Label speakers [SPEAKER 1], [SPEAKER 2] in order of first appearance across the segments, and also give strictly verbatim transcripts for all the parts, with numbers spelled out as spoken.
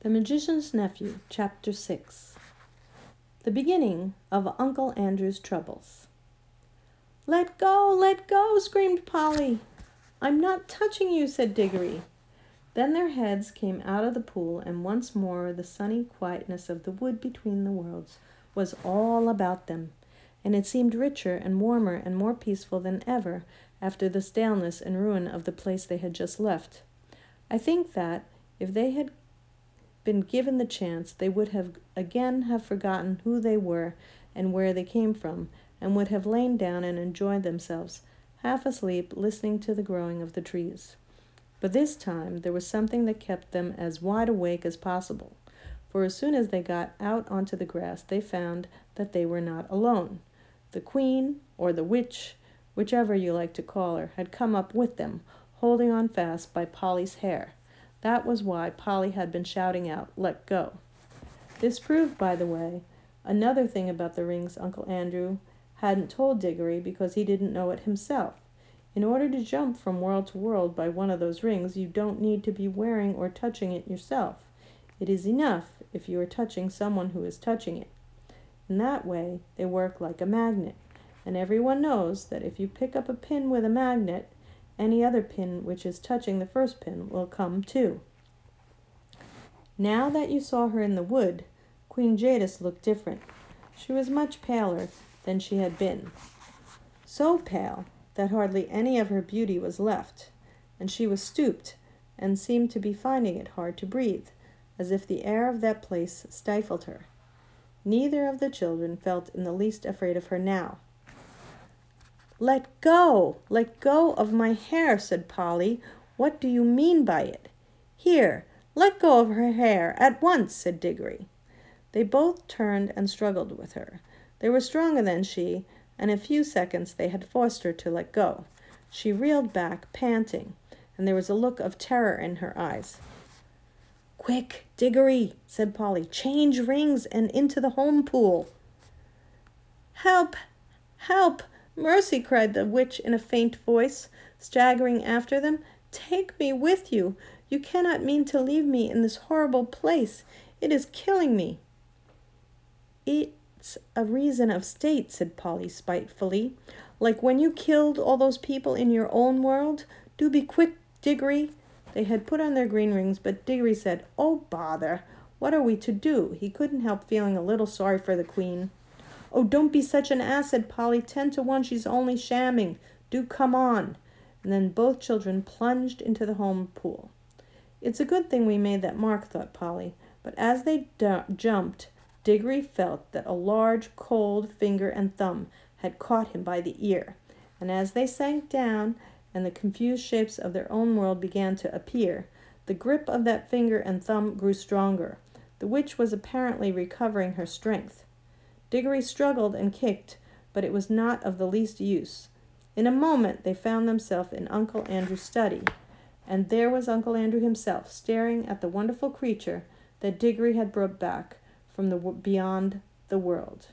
[SPEAKER 1] The Magician's Nephew, Chapter six. The beginning of Uncle Andrew's troubles. "Let go, let go," screamed Polly. "I'm not touching you," said Diggory. Then their heads came out of the pool, and once more the sunny quietness of the wood between the worlds was all about them, and it seemed richer and warmer and more peaceful than ever after the staleness and ruin of the place they had just left. I think that, if they had been given the chance, they would have again have forgotten who they were and where they came from, and would have lain down and enjoyed themselves, half asleep, listening to the growing of the trees. But this time there was something that kept them as wide awake as possible, for as soon as they got out onto the grass they found that they were not alone. The Queen, or the witch, whichever you like to call her, had come up with them, holding on fast by Polly's hair. That was why Polly had been shouting out, "Let go." This proved, by the way, another thing about the rings Uncle Andrew hadn't told Diggory, because he didn't know it himself. In order to jump from world to world by one of those rings, you don't need to be wearing or touching it yourself. It is enough if you are touching someone who is touching it. In that way, they work like a magnet, and everyone knows that if you pick up a pin with a magnet, any other pin which is touching the first pin will come too. Now that you saw her in the wood, Queen Jadis looked different. She was much paler than she had been, so pale that hardly any of her beauty was left, and she was stooped and seemed to be finding it hard to breathe, as if the air of that place stifled her. Neither of the children felt in the least afraid of her now. "Let go, let go of my hair," said Polly. "What do you mean by it?" "Here, let go of her hair at once," said Diggory. They both turned and struggled with her. They were stronger than she, and in a few seconds they had forced her to let go. She reeled back, panting, and there was a look of terror in her eyes. "Quick, Diggory," said Polly, "change rings and into the home pool." "Help! Help! Mercy!" cried the witch in a faint voice, staggering after them. "Take me with you. You cannot mean to leave me in this horrible place. It is killing me." "It's a reason of state," said Polly spitefully, "like when you killed all those people in your own world. Do be quick, Diggory." They had put on their green rings, but Diggory said, "Oh, bother! What are we to do?" He couldn't help feeling a little sorry for the Queen. "Oh, don't be such an ass," said Polly. "Ten to one she's only shamming. Do come on." And then both children plunged into the home pool. "It's a good thing we made that mark," thought Polly. But as they d- jumped, Diggory felt that a large, cold finger and thumb had caught him by the ear. And as they sank down and the confused shapes of their own world began to appear, the grip of that finger and thumb grew stronger. The witch was apparently recovering her strength. Diggory struggled and kicked, but it was not of the least use. In a moment they found themselves in Uncle Andrew's study, and there was Uncle Andrew himself, staring at the wonderful creature that Diggory had brought back from the beyond the world.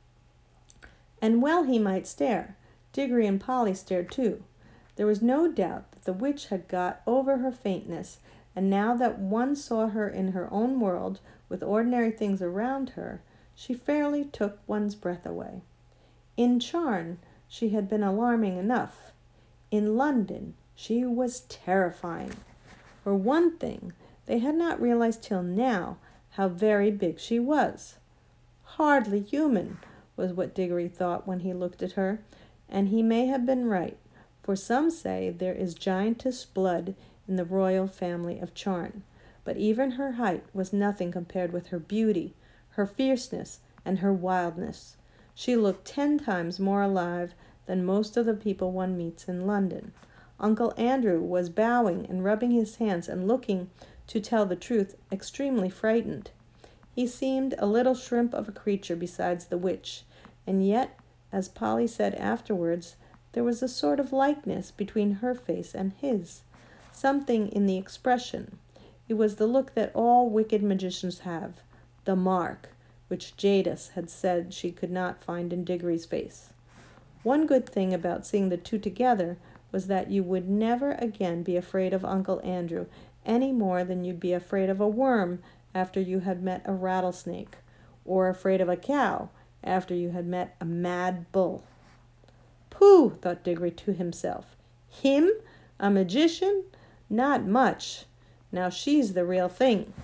[SPEAKER 1] And well he might stare. Diggory and Polly stared too. There was no doubt that the witch had got over her faintness, and now that one saw her in her own world, with ordinary things around her, she fairly took one's breath away. In Charn, she had been alarming enough. In London, she was terrifying. For one thing, they had not realized till now how very big she was. Hardly human, was what Diggory thought when he looked at her, and he may have been right, for some say there is giantess blood in the royal family of Charn. But even her height was nothing compared with her beauty, her fierceness, and her wildness. She looked ten times more alive than most of the people one meets in London. Uncle Andrew was bowing and rubbing his hands and looking, to tell the truth, extremely frightened. He seemed a little shrimp of a creature besides the witch, and yet, as Polly said afterwards, there was a sort of likeness between her face and his, something in the expression. It was the look that all wicked magicians have, the mark, which Jadis had said she could not find in Diggory's face. One good thing about seeing the two together was that you would never again be afraid of Uncle Andrew any more than you'd be afraid of a worm after you had met a rattlesnake, or afraid of a cow after you had met a mad bull. Pooh, thought Diggory to himself. Him? A magician? Not much. Now she's the real thing.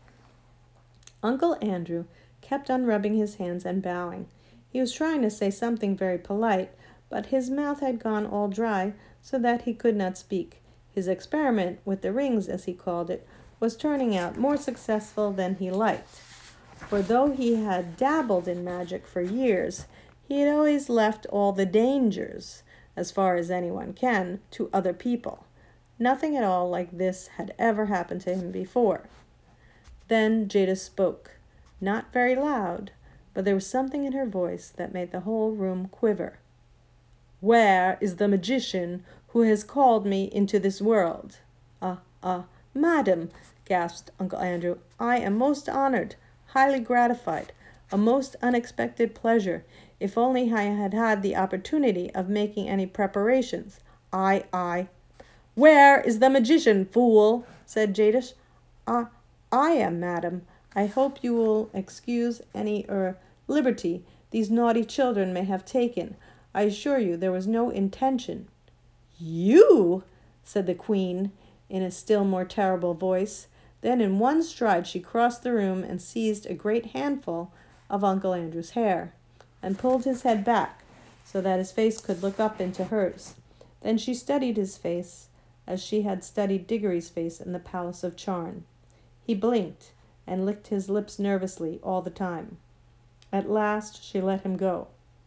[SPEAKER 1] Uncle Andrew kept on rubbing his hands and bowing. He was trying to say something very polite, but his mouth had gone all dry so that he could not speak. His experiment with the rings, as he called it, was turning out more successful than he liked. For though he had dabbled in magic for years, he had always left all the dangers, as far as anyone can, to other people. Nothing at all like this had ever happened to him before. Then Jadis spoke, not very loud, but there was something in her voice that made the whole room quiver. Where is the magician who has called me into this world? Ah, uh, ah, uh, madam, gasped Uncle Andrew, I am most honored, highly gratified, a most unexpected pleasure. If only I had had the opportunity of making any preparations. I, I. Where is the magician, fool? Said Jadis. Ah, I am, madam. I hope you will excuse any er liberty these naughty children may have taken. I assure you there was no intention. You? Said the queen in a still more terrible voice. Then in one stride she crossed the room and seized a great handful of Uncle Andrew's hair, and pulled his head back so that his face could look up into hers. Then she studied his face as she had studied Diggory's face in the palace of Charn. He blinked and licked his lips nervously all the time. At last she let him go,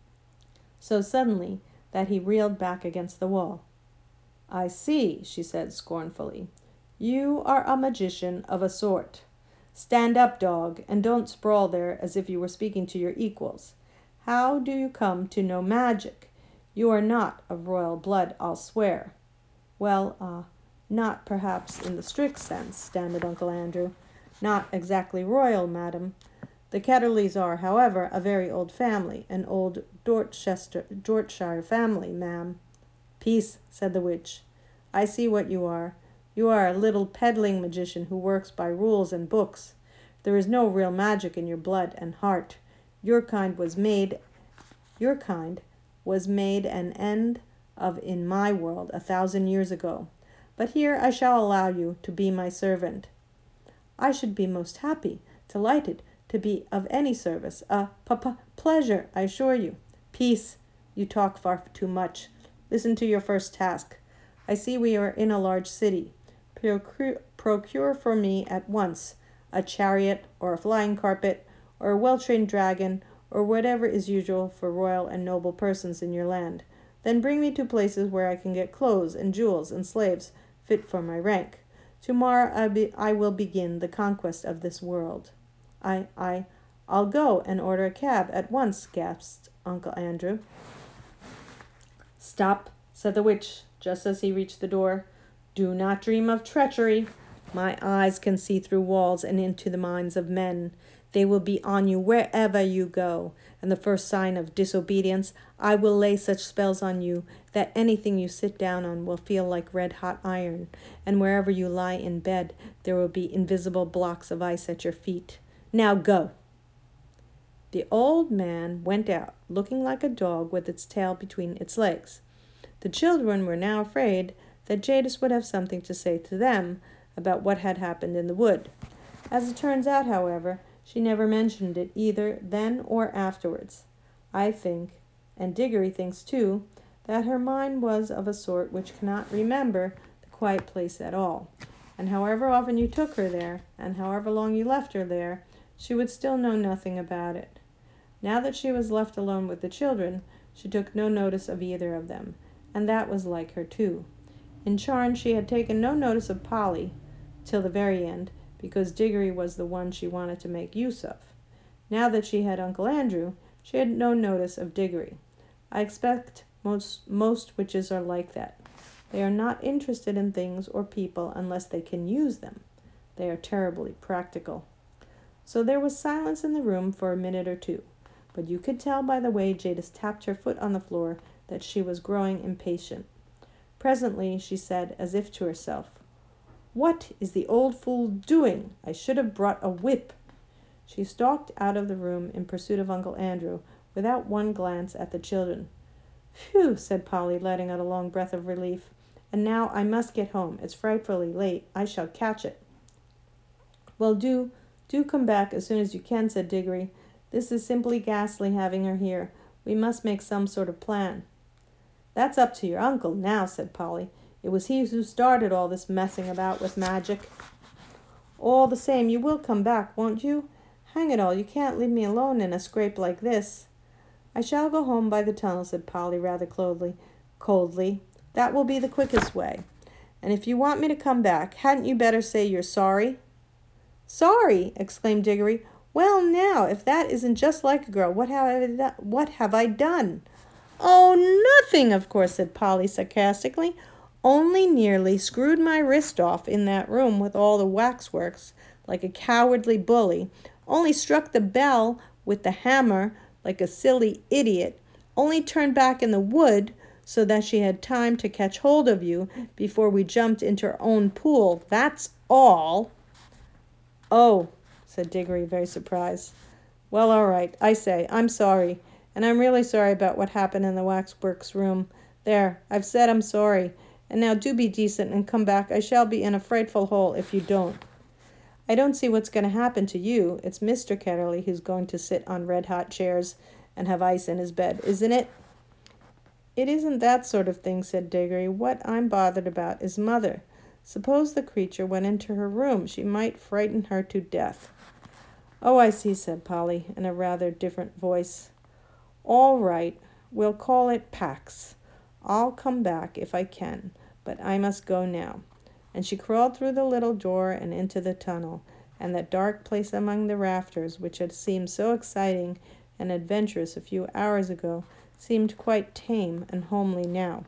[SPEAKER 1] so suddenly that he reeled back against the wall. I see, she said scornfully. You are a magician of a sort. Stand up, dog, and don't sprawl there as if you were speaking to your equals. How do you come to know magic? You are not of royal blood, I'll swear. Well, ah, uh, not perhaps in the strict sense, stammered Uncle Andrew. Not exactly royal, madam. The Ketterleys are, however, a very old family, an old Dorchester, Dorsetshire family, ma'am. Peace, said the witch. I see what you are. You are a little peddling magician who works by rules and books. There is no real magic in your blood and heart. Your kind was made, your kind was made an end of in my world a thousand years ago. But here I shall allow you to be my servant. I should be most happy, delighted to be of any service. A p-p- pleasure, I assure you. Peace, you talk far too much. Listen to your first task. I see we are in a large city. Procure, procure for me at once a chariot or a flying carpet or a well-trained dragon or whatever is usual for royal and noble persons in your land. Then bring me to places where I can get clothes and jewels and slaves fit for my rank. Tomorrow I, be, I will begin the conquest of this world. I, I, I'll go and order a cab at once, gasped Uncle Andrew. Stop, said the witch, just as he reached the door. Do not dream of treachery. My eyes can see through walls and into the minds of men. They will be on you wherever you go, and the first sign of disobedience, I will lay such spells on you that anything you sit down on will feel like red-hot iron, and wherever you lie in bed, there will be invisible blocks of ice at your feet. Now go. The old man went out, looking like a dog with its tail between its legs. The children were now afraid that Jadis would have something to say to them about what had happened in the wood. As it turns out, however, she never mentioned it either then or afterwards. I think, and Diggory thinks too, that her mind was of a sort which cannot remember the quiet place at all, and however often you took her there, and however long you left her there, she would still know nothing about it. Now that she was left alone with the children, she took no notice of either of them, and that was like her too. In Charn she had taken no notice of Polly till the very end, because Diggory was the one she wanted to make use of. Now that she had Uncle Andrew, she had no notice of Diggory. I expect most most witches are like that. They are not interested in things or people unless they can use them. They are terribly practical. So there was silence in the room for a minute or two, but you could tell by the way Jadis tapped her foot on the floor that she was growing impatient. Presently she said, as if to herself, What is the old fool doing? I should have brought a whip." She stalked out of the room in pursuit of Uncle Andrew, without one glance at the children. "Phew," said Polly, letting out a long breath of relief. "And now I must get home. It's frightfully late. I shall catch it." "Well, do, do come back as soon as you can," said Diggory. "This is simply ghastly having her here. We must make some sort of plan." "That's up to your uncle now," said Polly. "It was he who started all this messing about with magic." "All the same, you will come back, won't you? Hang it all, you can't leave me alone in a scrape like this." "I shall go home by the tunnel," said Polly rather coldly. Coldly. "That will be the quickest way. And if you want me to come back, hadn't you better say you're sorry?" "Sorry!" exclaimed Diggory. "Well, now, if that isn't just like a girl, what have I done? What have I done?" "Oh, nothing, of course," said Polly sarcastically. "Only nearly screwed my wrist off in that room with all the waxworks, like a cowardly bully. Only struck the bell with the hammer, like a silly idiot. Only turned back in the wood, so that she had time to catch hold of you before we jumped into her own pool. That's all." "Oh," said Diggory, very surprised. "Well, all right. I say, I'm sorry. And I'm really sorry about what happened in the waxworks room. There, I've said I'm sorry. And now do be decent and come back. I shall be in a frightful hole if you don't." "I don't see what's going to happen to you. It's Mister Ketterly who's going to sit on red-hot chairs and have ice in his bed, isn't it?" "It isn't that sort of thing," said Diggory. "What I'm bothered about is Mother. Suppose the creature went into her room. She might frighten her to death." "Oh, I see," said Polly, in a rather different voice. "All right. We'll call it Pax. I'll come back if I can, but I must go now." And she crawled through the little door and into the tunnel, and that dark place among the rafters, which had seemed so exciting and adventurous a few hours ago, seemed quite tame and homely now.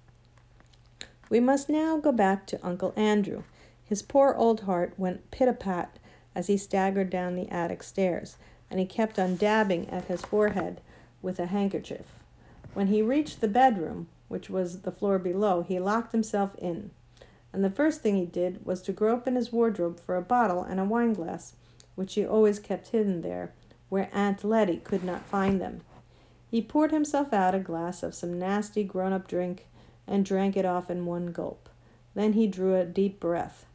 [SPEAKER 1] We must now go back to Uncle Andrew. His poor old heart went pit-a-pat as he staggered down the attic stairs, and he kept on dabbing at his forehead with a handkerchief. When he reached the bedroom, which was the floor below, he locked himself in. And the first thing he did was to grope in his wardrobe for a bottle and a wineglass, which he always kept hidden there, where Aunt Letty could not find them. He poured himself out a glass of some nasty grown-up drink and drank it off in one gulp. Then he drew a deep breath.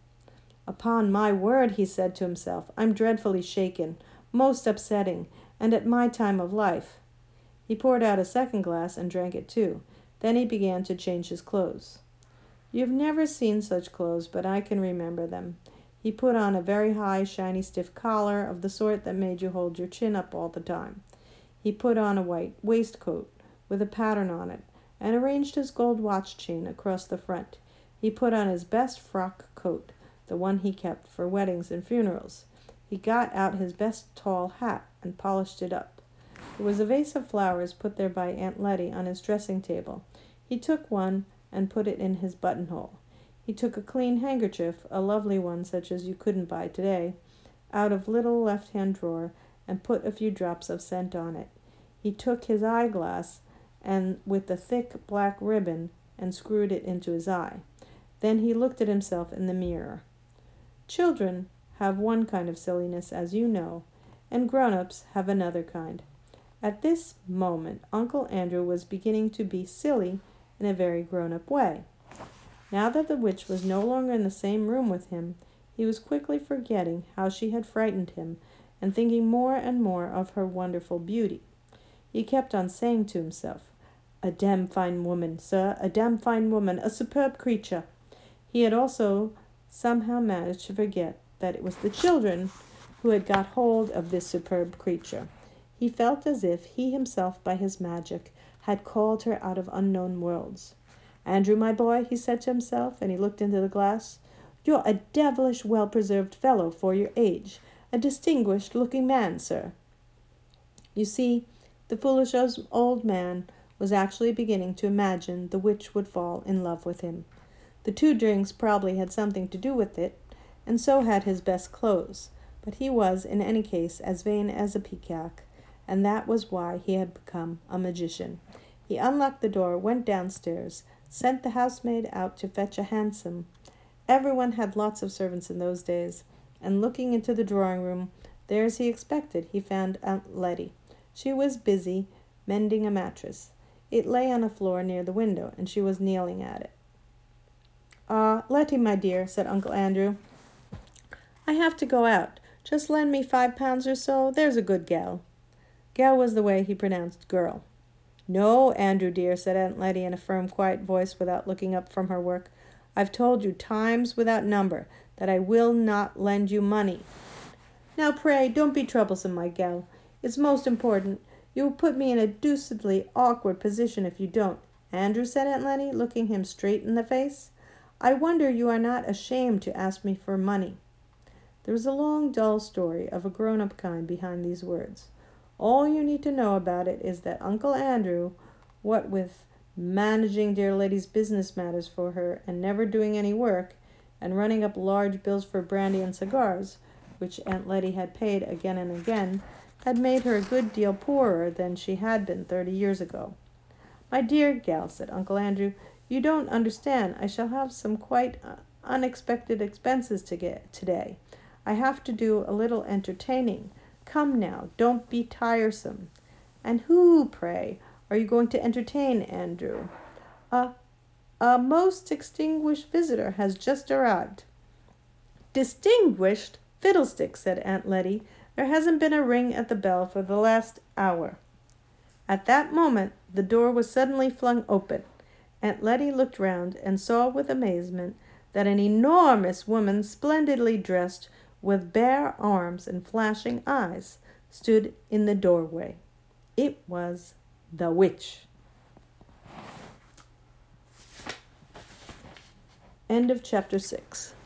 [SPEAKER 1] "Upon my word," he said to himself, "I'm dreadfully shaken, most upsetting, and at my time of life." He poured out a second glass and drank it too. Then he began to change his clothes. You've never seen such clothes, but I can remember them. He put on a very high, shiny, stiff collar of the sort that made you hold your chin up all the time. He put on a white waistcoat with a pattern on it, and arranged his gold watch chain across the front. He put on his best frock coat, the one he kept for weddings and funerals. He got out his best tall hat and polished it up. There was a vase of flowers put there by Aunt Letty on his dressing table. He took one and put it in his buttonhole. He took a clean handkerchief, a lovely one such as you couldn't buy today, out of little left-hand drawer and put a few drops of scent on it. He took his eyeglass and with the thick black ribbon and screwed it into his eye. Then he looked at himself in the mirror. Children have one kind of silliness, as you know, and grown-ups have another kind. At this moment, Uncle Andrew was beginning to be silly in a very grown-up way. Now that the witch was no longer in the same room with him, he was quickly forgetting how she had frightened him and thinking more and more of her wonderful beauty. He kept on saying to himself, "A damn fine woman, sir, a damn fine woman, a superb creature." He had also somehow managed to forget that it was the children who had got hold of this superb creature. He felt as if he himself, by his magic, had called her out of unknown worlds. "Andrew, my boy," he said to himself, and he looked into the glass, "you're a devilish well-preserved fellow for your age. A distinguished-looking man, sir." You see, the foolish old man was actually beginning to imagine the witch would fall in love with him. The two drinks probably had something to do with it, and so had his best clothes, but he was, in any case, as vain as a peacock, and that was why he had become a magician. He unlocked the door, went downstairs, sent the housemaid out to fetch a hansom, Everyone had lots of servants in those days, and looking into the drawing room, there as he expected, he found Aunt Letty. She was busy mending a mattress. It lay on a floor near the window, and she was kneeling at it. Ah, uh, Letty, my dear, said Uncle Andrew, I have to go out. Just lend me five pounds or so, there's a good gal. Gal was the way he pronounced girl. No, Andrew dear, said Aunt Letty in a firm, quiet voice without looking up from her work. I've told you times without number that I will not lend you money. Now, pray, don't be troublesome, my gal. It's most important. You will put me in a deucedly awkward position if you don't. Andrew, said Aunt Letty, looking him straight in the face. I wonder you are not ashamed to ask me for money. There was a long, dull story of a grown-up kind behind these words. All you need to know about it is that Uncle Andrew, what with managing dear Letty's business matters for her and never doing any work, and running up large bills for brandy and cigars, which Aunt Letty had paid again and again, had made her a good deal poorer than she had been thirty years ago. My dear gal, said Uncle Andrew, you don't understand. I shall have some quite uh, unexpected expenses to get today. I have to do a little entertaining. Come now, don't be tiresome. And who, pray, are you going to entertain, Andrew? A, a most distinguished visitor has just arrived. Distinguished? Fiddlesticks, said Aunt Letty. There hasn't been a ring at the bell for the last hour. At that moment, the door was suddenly flung open. Aunt Letty looked round and saw with amazement that an enormous woman, splendidly dressed, with bare arms and flashing eyes, stood in the doorway. It was the witch. End of chapter six.